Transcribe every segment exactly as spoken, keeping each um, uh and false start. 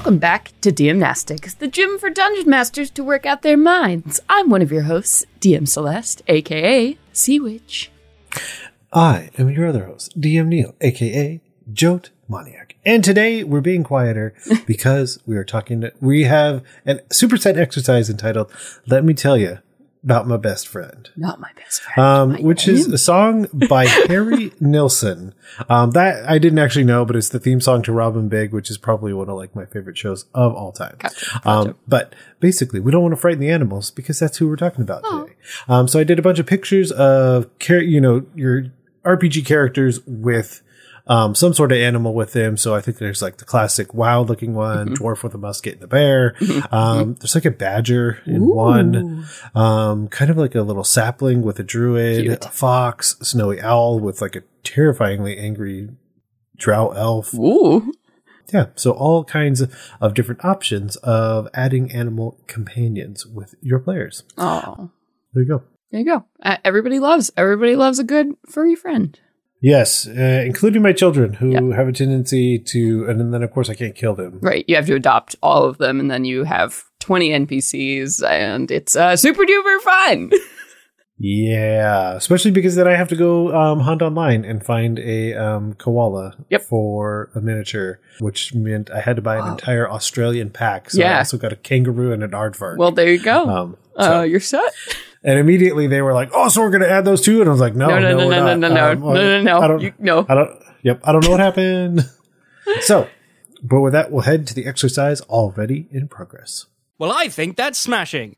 Welcome back to Gymnastics, the gym for dungeon masters to work out their minds. I'm one of your hosts, D M Celeste, aka Sea Witch. I am your other host, D M Neil, aka Jote Maniac. And today we're being quieter because we are talking to, we have a superset exercise entitled Let Me Tell You About My Best Friend. Not my best friend. Um, my which name. is a song by Harry Nilsson. Um, that I didn't actually know, but it's the theme song to Robin Big, which is probably one of like my favorite shows of all time. Gotcha, gotcha. Um, but basically we don't want to frighten the animals because that's who we're talking about oh. today. Um, so I did a bunch of pictures of, char- you know, your R P G characters with Um, some sort of animal with them. So I think there's like the classic WoW looking one, mm-hmm. dwarf with a musket and a bear. Um, there's like a badger in Ooh. one, um, kind of like a little sapling with a druid, Cute. a fox, a snowy owl with like a terrifyingly angry drow elf. Ooh. Yeah. So all kinds of, of different options of adding animal companions with your players. Oh, there you go. There you go. Uh, everybody loves, everybody loves a good furry friend. Yes, uh, including my children who yep. have a tendency to, and then of course I can't kill them. Right, you have to adopt all of them, and then you have twenty N P Cs, and it's uh, super duper fun. Yeah, especially because then I have to go um, hunt online and find a um, koala yep. for a miniature, which meant I had to buy an wow. entire Australian pack. So yeah. I also got a kangaroo and an aardvark. Well, there you go. Um, so. uh, you're set. And immediately they were like, "Oh, so we're going to add those too?" And I was like, "No, no, no, no, no, we're no, not. no, no, um, no, no, no, I don't, you, no. I don't. Yep, I don't know what happened." So, but with that, we'll head to the exercise already in progress. Well, I think that's smashing.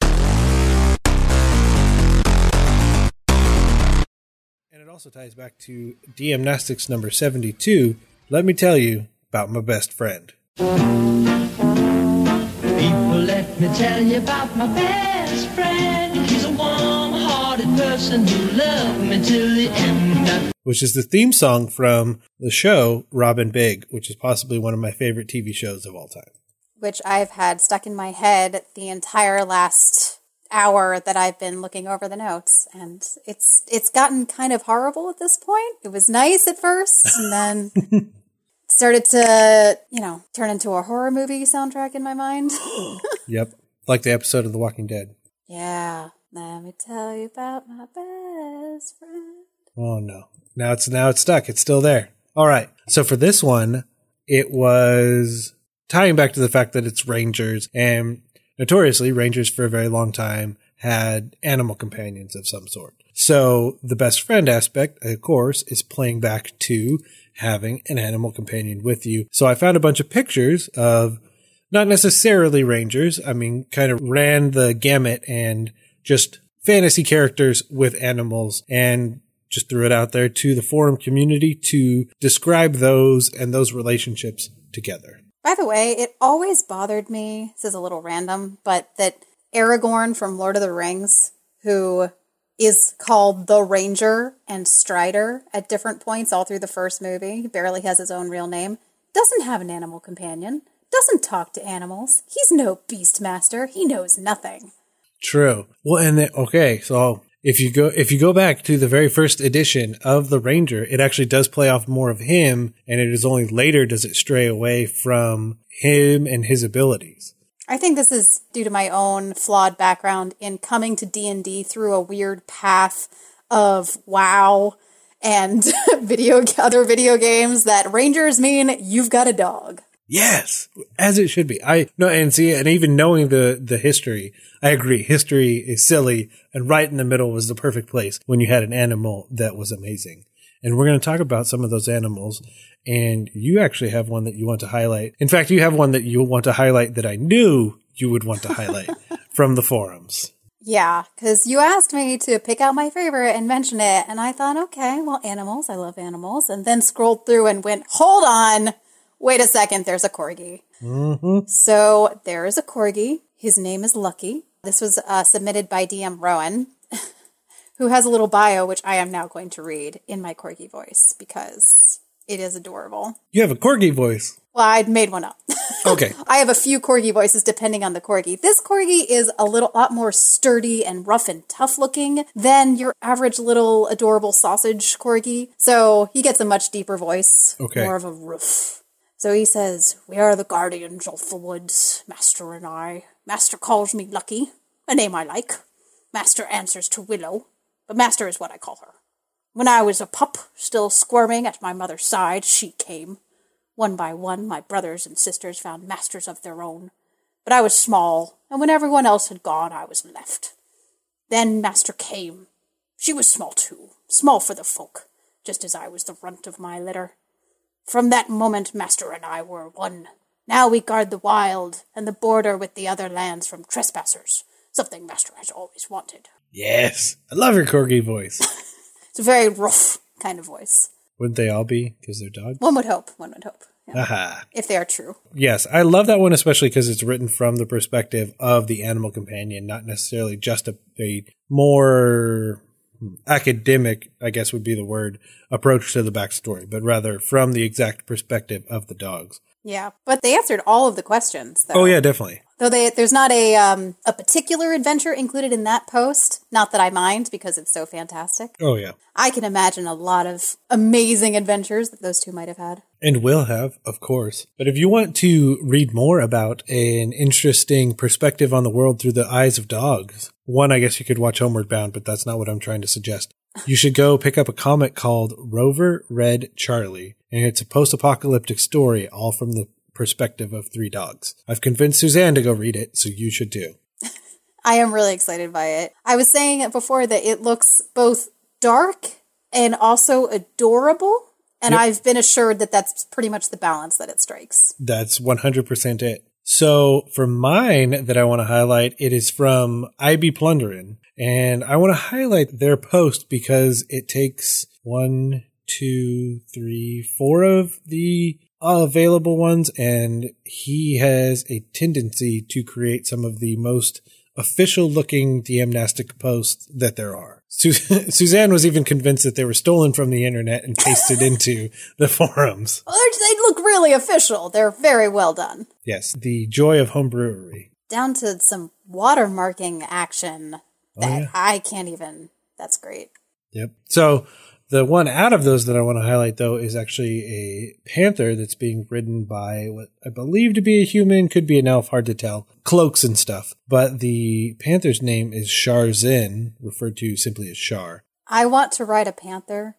And it also ties back to Gymnastics number seventy-two. Let me tell you about my best friend. People, let me tell you about my best friend. He's a warm-hearted person who loved me till the end. Which is the theme song from the show Robin Big, which is possibly one of my favorite T V shows of all time. Which I've had stuck in my head the entire last hour that I've been looking over the notes. And it's it's gotten kind of horrible at this point. It was nice at first, and then started to, you know, turn into a horror movie soundtrack in my mind. Yep. Like the episode of The Walking Dead. Yeah. Let me tell you about my best friend. Oh, no. Now it's now it's stuck. It's still there. All right. So for this one, it was tying back to the fact that it's Rangers. And notoriously, Rangers for a very long time had animal companions of some sort. So the best friend aspect, of course, is playing back to having an animal companion with you. So I found a bunch of pictures of not necessarily Rangers. I mean, kind of ran the gamut and just fantasy characters with animals and just threw it out there to the forum community to describe those and those relationships together. By the way, it always bothered me, this is a little random, but that Aragorn from Lord of the Rings, who is called the Ranger and Strider at different points all through the first movie, he barely has his own real name, doesn't have an animal companion, doesn't talk to animals, he's no Beastmaster, he knows nothing. True. Well, and then, okay, so if you go if you go back to the very first edition of the Ranger, it actually does play off more of him, and it is only later does it stray away from him and his abilities. I think this is due to my own flawed background in coming to D and D through a weird path of WoW and video other video games that Rangers mean you've got a dog. Yes, as it should be. I no, and see, and even knowing the the history, I agree. History is silly, and right in the middle was the perfect place when you had an animal that was amazing. And we're going to talk about some of those animals. And you actually have one that you want to highlight. In fact, you have one that you want to highlight that I knew you would want to highlight from the forums. Yeah, because you asked me to pick out my favorite and mention it. And I thought, okay, well, animals. I love animals. And then scrolled through and went, hold on. Wait a second. There's a corgi. Mm-hmm. So there is a corgi. His name is Lucky. This was uh, submitted by D M Rowan, who has a little bio, which I am now going to read in my corgi voice because it is adorable. You have a corgi voice. Well, I'd made one up. Okay. I have a few corgi voices depending on the corgi. This corgi is a little lot more sturdy and rough and tough looking than your average little adorable sausage corgi. So he gets a much deeper voice. Okay. More of a roof. So he says, "We are the guardians of the woods, Master and I. Master calls me Lucky, a name I like. Master answers to Willow, but Master is what I call her. When I was a pup, still squirming at my mother's side, she came. One by one, my brothers and sisters found masters of their own. But I was small, and when everyone else had gone, I was left. Then Master came. She was small too, small for the folk, just as I was the runt of my litter. From that moment, Master and I were one. Now we guard the wild and the border with the other lands from trespassers, something Master has always wanted." Yes. I love your corgi voice. It's a very rough kind of voice. Wouldn't they all be? Because they're dogs? One would hope. One would hope. Yeah. Aha. If they are true. Yes, I love that one, especially because it's written from the perspective of the animal companion, not necessarily just a, a more academic, I guess would be the word, approach to the backstory, but rather from the exact perspective of the dogs. Yeah, but they answered all of the questions, though. Oh, yeah, definitely. Though they, there's not a um, a particular adventure included in that post. Not that I mind, because it's so fantastic. Oh, yeah. I can imagine a lot of amazing adventures that those two might have had. And will have, of course. But if you want to read more about an interesting perspective on the world through the eyes of dogs, one, I guess you could watch Homeward Bound, but that's not what I'm trying to suggest. You should go pick up a comic called Rover Red Charlie, and it's a post-apocalyptic story all from the perspective of three dogs. I've convinced Suzanne to go read it, so you should too. I am really excited by it. I was saying it before that it looks both dark and also adorable, and yep. I've been assured that that's pretty much the balance that it strikes. That's one hundred percent it. So for mine that I want to highlight, it is from I B Plunderin, and I want to highlight their post because it takes one, two, three, four of the available ones, and he has a tendency to create some of the most official-looking D M Nastic posts that there are. Su- Suzanne was even convinced that they were stolen from the internet and pasted into the forums. Well, they look really official. They're very well done. Yes, the joy of home brewery. Down to some watermarking action that oh, yeah. I can't even... That's great. Yep. So the one out of those that I want to highlight, though, is actually a panther that's being ridden by what I believe to be a human, could be an elf, hard to tell, cloaks and stuff. But the panther's name is Sharzin, referred to simply as Shar. I want to ride a panther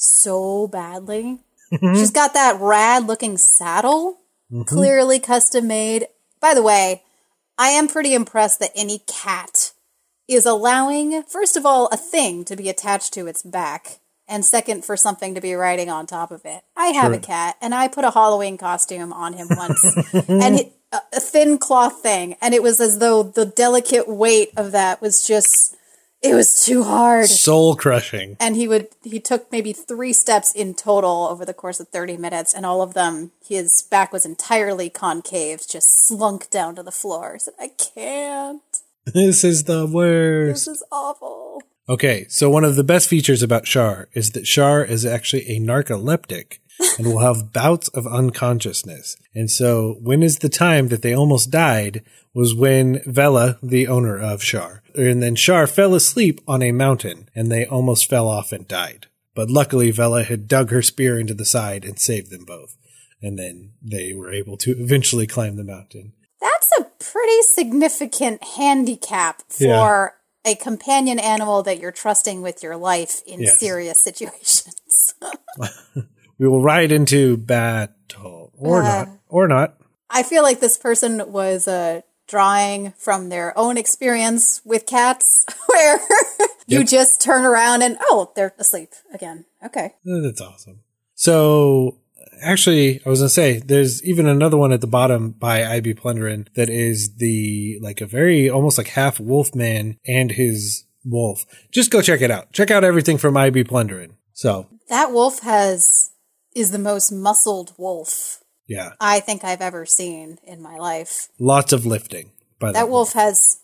so badly. She's got that rad-looking saddle, mm-hmm. clearly custom-made. By the way, I am pretty impressed that any cat is allowing, first of all, a thing to be attached to its back, and second, for something to be riding on top of it. I have sure. a cat, and I put a Halloween costume on him once, and it, a, a thin cloth thing, and it was as though the delicate weight of that was just, it was too hard. Soul crushing. And he would, he took maybe three steps in total over the course of thirty minutes, and all of them, his back was entirely concave, just slunk down to the floor. I said, I can't. This is the worst. This is awful. Okay, so one of the best features about Shar is that Shar is actually a narcoleptic and will have bouts of unconsciousness. And so when is the time that they almost died was when Vela, the owner of Shar, and then Shar fell asleep on a mountain and they almost fell off and died. But luckily Vela had dug her spear into the side and saved them both. And then they were able to eventually climb the mountain. That's a pretty significant handicap for yeah. a companion animal that you're trusting with your life in yes. serious situations. We will ride into battle. Or uh, not. Or not. I feel like this person was uh, drawing from their own experience with cats, where you yep. just turn around and, oh, they're asleep again. Okay. That's awesome. So... Actually, I was going to say, there's even another one at the bottom by I B Plunderin that is the, like a very, almost like half wolf man and his wolf. Just go check it out. Check out everything from I B Plunderin. So. That wolf has, is the most muscled wolf. Yeah. I think I've ever seen in my life. Lots of lifting. By that wolf has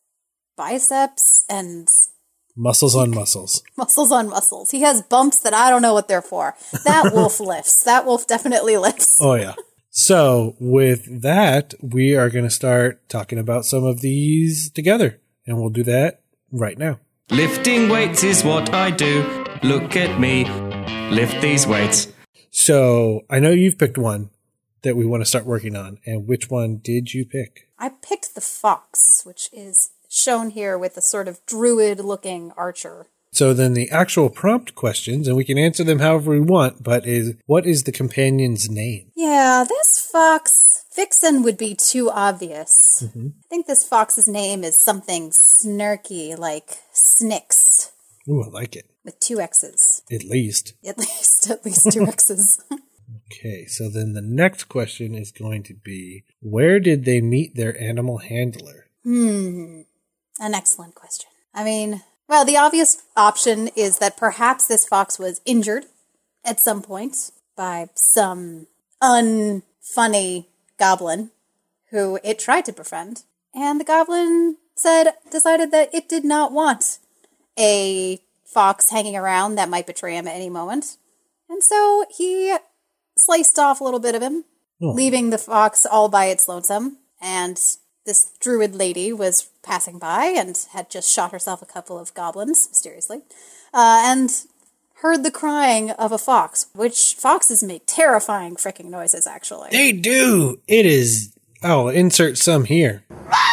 biceps and... Muscles on muscles. Muscles on muscles. He has bumps that I don't know what they're for. That wolf lifts. That wolf definitely lifts. Oh, yeah. So, with that, we are going to start talking about some of these together. And we'll do that right now. Lifting weights is what I do. Look at me. Lift these weights. So, I know you've picked one. that we want to start working on. And which one did you pick? I picked the fox, which is shown here with a sort of druid-looking archer. So then the actual prompt questions, and we can answer them however we want, but is what is the companion's name? Yeah, this fox, Vixen would be too obvious. Mm-hmm. I think this fox's name is something snarky, like Snix. Ooh, I like it. With two X's. At least. At least, at least two X's. Okay, so then the next question is going to be, where did they meet their animal handler? Hmm, an excellent question. I mean... Well, the obvious option is that perhaps this fox was injured at some point by some unfunny goblin who it tried to befriend. And the goblin said, decided that it did not want a fox hanging around that might betray him at any moment. And so he sliced off a little bit of him, oh. leaving the fox all by its lonesome. And this druid lady was passing by and had just shot herself a couple of goblins, mysteriously, uh, and heard the crying of a fox, which foxes make terrifying freaking noises, actually. They do! It is... I'll insert some here.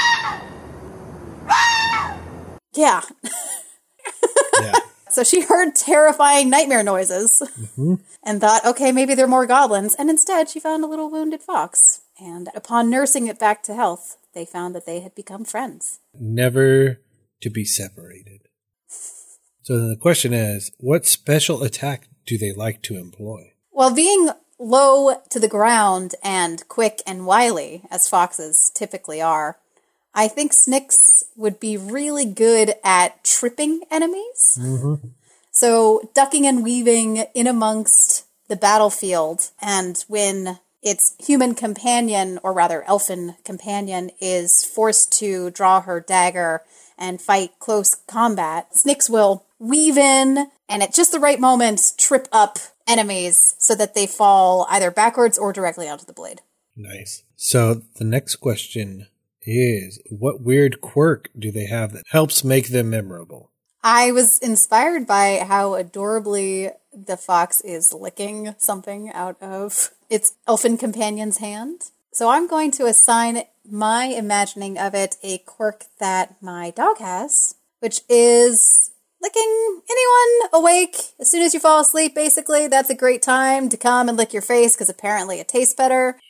Yeah. Yeah. So she heard terrifying nightmare noises mm-hmm. and thought, okay, maybe there are more goblins, and instead she found a little wounded fox. And upon nursing it back to health, they found that they had become friends. Never to be separated. So then the question is, what special attack do they like to employ? Well, being low to the ground and quick and wily, as foxes typically are, I think Snix would be really good at tripping enemies. Mm-hmm. So ducking and weaving in amongst the battlefield, and when its human companion, or rather elfin companion, is forced to draw her dagger and fight close combat, Snix will weave in and at just the right moment trip up enemies so that they fall either backwards or directly onto the blade. Nice. So the next question is, what weird quirk do they have that helps make them memorable? I was inspired by how adorably the fox is licking something out of its elfin companion's hand. So I'm going to assign my imagining of it a quirk that my dog has, which is licking anyone awake as soon as you fall asleep, basically. That's a great time to come and lick your face because apparently it tastes better.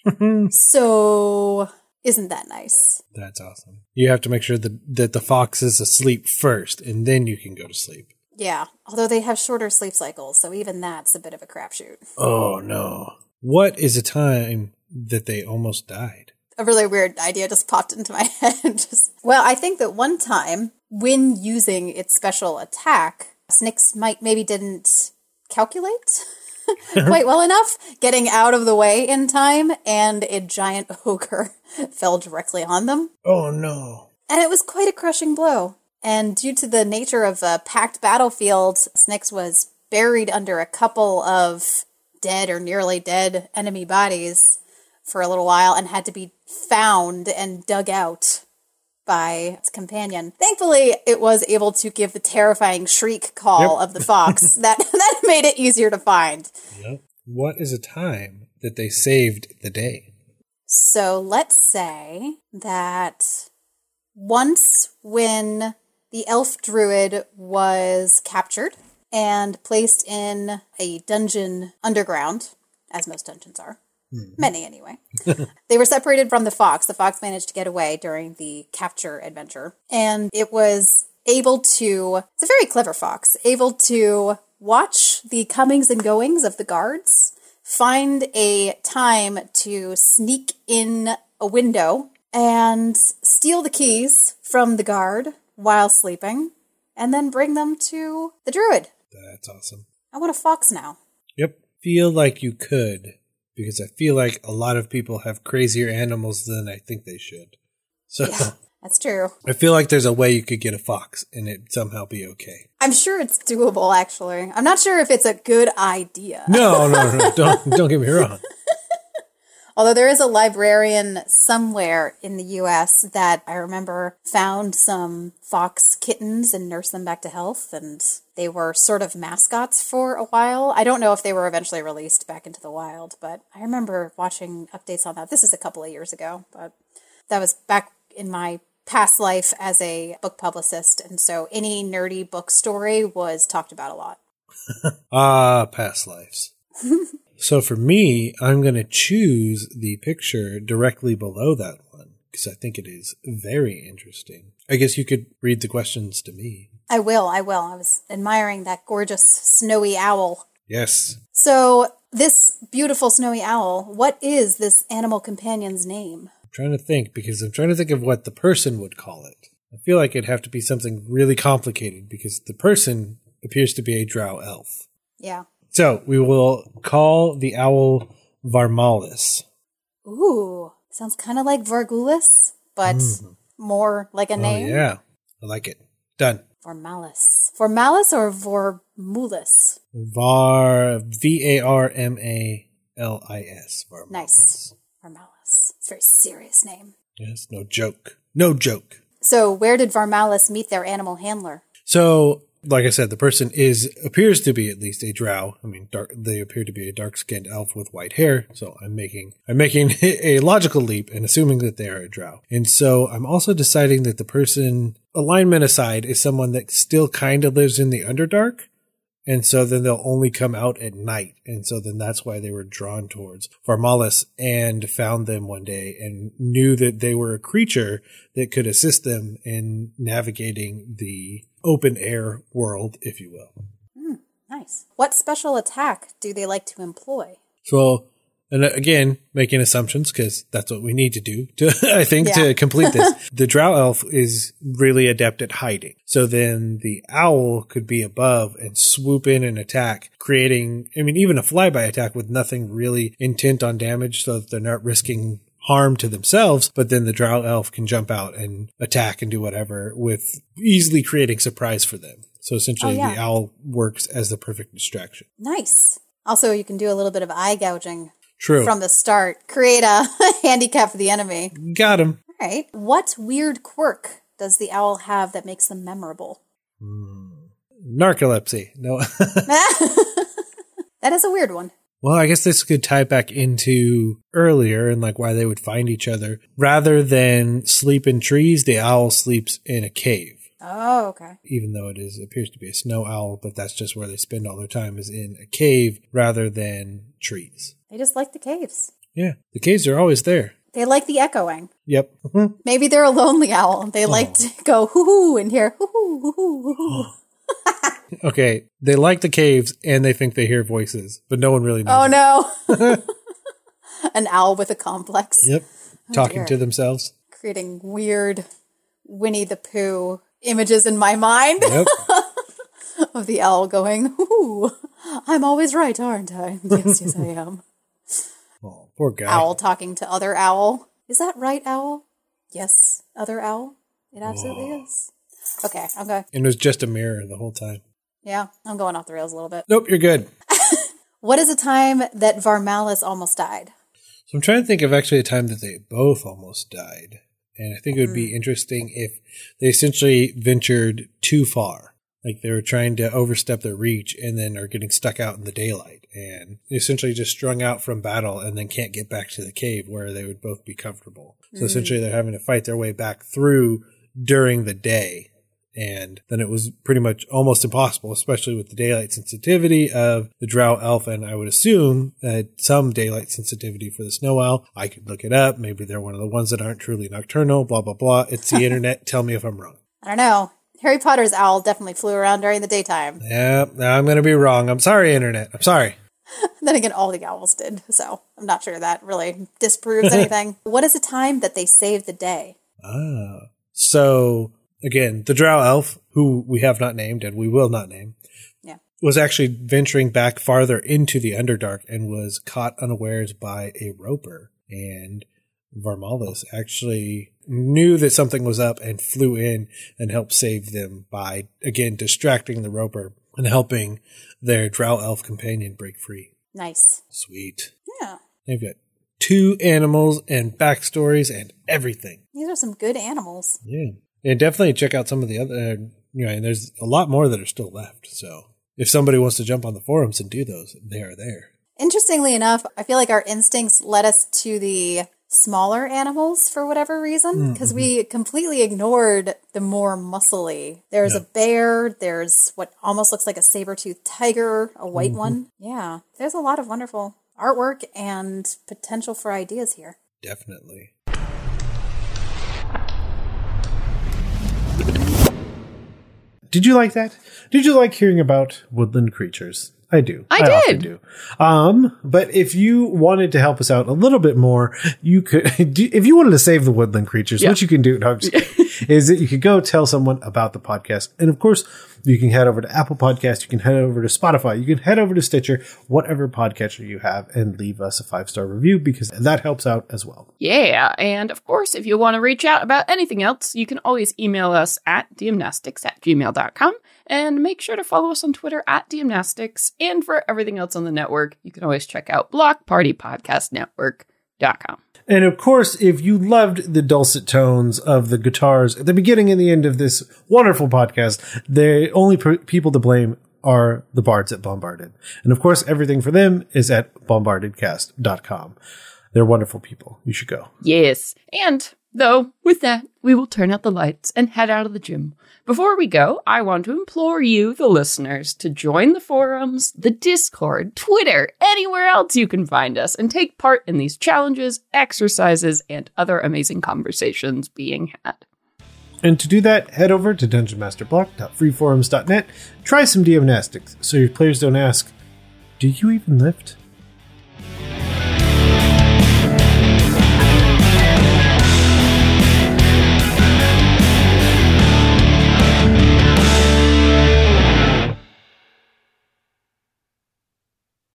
So... Isn't that nice? That's awesome. You have to make sure that, that the fox is asleep first, and then you can go to sleep. Yeah, although they have shorter sleep cycles, so even that's a bit of a crapshoot. Oh, no. What is a time that they almost died? A really weird idea just popped into my head. just, well, I think that one time, when using its special attack, Snix might maybe didn't calculate quite well enough, getting out of the way in time, and a giant ogre fell directly on them. Oh, no. And it was quite a crushing blow. And due to the nature of a packed battlefield, Snix was buried under a couple of dead or nearly dead enemy bodies for a little while and had to be found and dug out by its companion. Thankfully, it was able to give the terrifying shriek call yep. of the fox. that that made it easier to find. Yep. What is a time that they saved the day? So let's say that once when the elf druid was captured and placed in a dungeon underground, as most dungeons are, Mm-hmm. Many, anyway. They were separated from the fox. The fox managed to get away during the capture adventure. And it was able to, it's a very clever fox, able to watch the comings and goings of the guards, find a time to sneak in a window and steal the keys from the guard while sleeping, and then bring them to the druid. That's awesome. I want a fox now. Yep. Feel like you could. Because I feel like a lot of people have crazier animals than I think they should. So yeah, that's true. I feel like there's a way you could get a fox and it somehow be okay. I'm sure it's doable, actually. I'm not sure if it's a good idea. No, no, no. don't, don't get me wrong. Although there is a librarian somewhere in the U S that I remember found some fox kittens and nursed them back to health, and they were sort of mascots for a while. I don't know if they were eventually released back into the wild, but I remember watching updates on that. This is a couple of years ago, but that was back in my past life as a book publicist, and so any nerdy book story was talked about a lot. Ah, past lives. So for me, I'm going to choose the picture directly below that one because I think it is very interesting. I guess you could read the questions to me. I will, I will. I was admiring that gorgeous snowy owl. Yes. So this beautiful snowy owl, what is this animal companion's name? I'm trying to think because I'm trying to think of what the person would call it. I feel like it'd have to be something really complicated because the person appears to be a drow elf. Yeah. So we will call the owl Varmalis. Ooh, sounds kind of like Vargulis, but mm. more like a oh, name. Yeah, I like it. Done. Varmalis. Varmalis or Vormulis? Var, V A R M A L I S. Varmalis. Nice. Varmalis. It's a very serious name. Yes, no joke. No joke. So where did Varmalis meet their animal handler? So, like I said, the person is appears to be at least a drow. I mean, dark, they appear to be a dark-skinned elf with white hair. So I'm making I'm making a logical leap and assuming that they are a drow. And so I'm also deciding that the person, alignment aside, is someone that still kind of lives in the Underdark. And so then they'll only come out at night. And so then that's why they were drawn towards Varmalis and found them one day and knew that they were a creature that could assist them in navigating the open air world, if you will. Mm, nice. What special attack do they like to employ? So, and again, making assumptions because that's what we need to do to, I think, yeah. to complete this. The drow elf is really adept at hiding. So then the owl could be above and swoop in and attack, creating, I mean, even a flyby attack with nothing really intent on damage so that they're not risking harm to themselves, but then the drow elf can jump out and attack and do whatever with easily creating surprise for them. So essentially oh, yeah. the owl works as the perfect distraction. Nice. Also, you can do a little bit of eye gouging. True. From the start. Create a handicap for the enemy. Got him. All right. What weird quirk does the owl have that makes them memorable? Mm. Narcolepsy. No. That is a weird one. Well, I guess this could tie back into earlier and like why they would find each other. Rather than sleep in trees, the owl sleeps in a cave. Oh, okay. Even though it is appears to be a snow owl, but that's just where they spend all their time is in a cave rather than trees. They just like the caves. Yeah, the caves are always there. They like the echoing. Yep. Maybe they're a lonely owl. They oh. like to go hoo-hoo and hear hoo-hoo, hoo-hoo, hoo-hoo. Okay, they like the caves and they think they hear voices, but no one really knows. Oh, no. An owl with a complex. Yep. Oh, talking dear. to themselves. Creating weird Winnie the Pooh images in my mind. Yep. Of the owl going, ooh, I'm always right, aren't I? Yes, yes, I am. Oh, poor guy. Owl talking to other owl. Is that right, owl? Yes, other owl? It absolutely Whoa. Is. Okay, I'm going. And it was just a mirror the whole time. Yeah, I'm going off the rails a little bit. Nope, you're good. What is a time that Varmalis almost died? So I'm trying to think of actually a time that they both almost died. And I think it would mm. be interesting if they essentially ventured too far. Like they were trying to overstep their reach and then are getting stuck out in the daylight and essentially just strung out from battle and then can't get back to the cave where they would both be comfortable. So mm. essentially they're having to fight their way back through during the day. And then it was pretty much almost impossible, especially with the daylight sensitivity of the drow elf. And I would assume that some daylight sensitivity for the snow owl. I could look it up. Maybe they're one of the ones that aren't truly nocturnal, blah, blah, blah. It's the internet. Tell me if I'm wrong. I don't know. Harry Potter's owl definitely flew around during the daytime. Yeah, I'm going to be wrong. I'm sorry, internet. I'm sorry. Then again, all the owls did. So I'm not sure that really disproves anything. What is a time that they saved the day? Ah, so... Again, the drow elf, who we have not named and we will not name, yeah. was actually venturing back farther into the Underdark and was caught unawares by a roper. And Varmalis actually knew that something was up and flew in and helped save them by, again, distracting the roper and helping their drow elf companion break free. Nice. Sweet. Yeah. They've got to animals and backstories and everything. These are some good animals. Yeah. And definitely check out some of the other, uh, you know, and there's a lot more that are still left. So if somebody wants to jump on the forums and do those, they are there. Interestingly enough, I feel like our instincts led us to the smaller animals for whatever reason, because mm-hmm. we completely ignored the more muscly. There's yeah. a bear, there's what almost looks like a saber-toothed tiger, a white mm-hmm. one. Yeah, there's a lot of wonderful artwork and potential for ideas here. Definitely. Did you like that? Did you like hearing about woodland creatures? I do. I, I did. often do. Um, but if you wanted to help us out a little bit more, you could, if you wanted to save the woodland creatures, yeah. what you can do, no, I'm just kidding, is that you could go tell someone about the podcast. And of course, you can head over to Apple Podcasts. You can head over to Spotify. You can head over to Stitcher, whatever podcatcher you have, and leave us a five-star review because that helps out as well. Yeah. And of course, if you want to reach out about anything else, you can always email us at dmnastics at gmail dot com. And make sure to follow us on Twitter at dmnastics. And for everything else on the network, you can always check out block party podcast network dot com. And of course, if you loved the dulcet tones of the guitars at the beginning and the end of this wonderful podcast, the only per- people to blame are the bards at Bombarded. And of course, everything for them is at bombarded cast dot com. They're wonderful people. You should go. Yes. And though, with that, we will turn out the lights and head out of the gym. Before we go, I want to implore you, the listeners, to join the forums, the Discord, Twitter, anywhere else you can find us, and take part in these challenges, exercises, and other amazing conversations being had. And to do that, head over to dungeon master block dot free forums dot net, try some D M Nastics so your players don't ask, do you even lift?